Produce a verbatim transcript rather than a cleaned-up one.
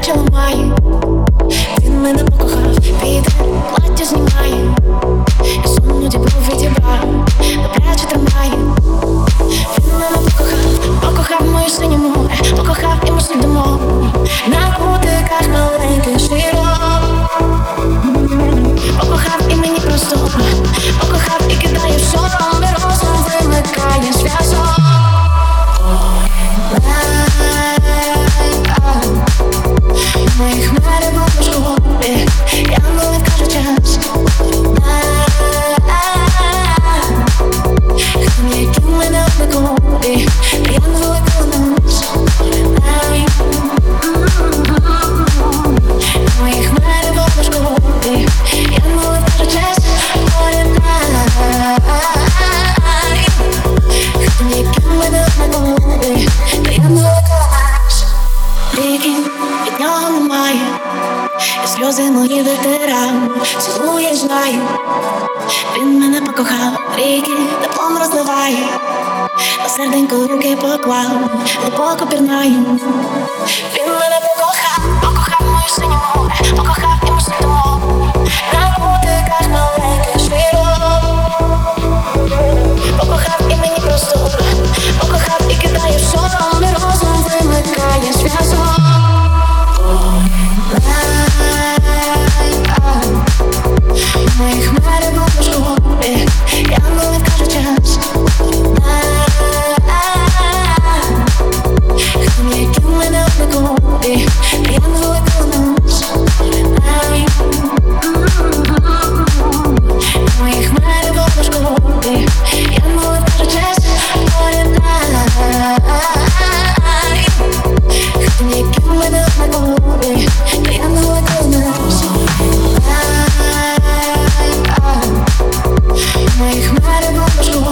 плечі ламає. Він мене покохав, піде, плаття знімає. Я сумну дібру відібрав, добряче тримає. Він мене покохав, покохав мою синє море, покохав і ми слідимо на кутиках маленьких широк. Покохав і мені просто, покохав і кидає в сон, де розум вимикає зв'язок. Мої хмари в школі, я не кажу час. Хто які мене обмиколі, я не велика нас. Мої хмари в школі, я не кажу час. Хто які мене обмиколі, я не велика нас. Ріки від нього немає, і сльози мої витирав, цілує, знаю. Він мене покохав, ріки теплом розливає, на серденько руки поклав, глибоко пірнаю. Він мене покохав, покохав мою синє море, покохав і ми слідимо на кутиках маленьких широк. Покохав і мені просто, покохав і кидає в сон, де розум вимикає зв'язок. Мої хмари в школі, я не кажу час. Хто які мене обмиколі, я не велика нас. Мої хмари в школі, я не кажу час. Хто які мене обмиколі, я не велика нас. Мої хмари в школі.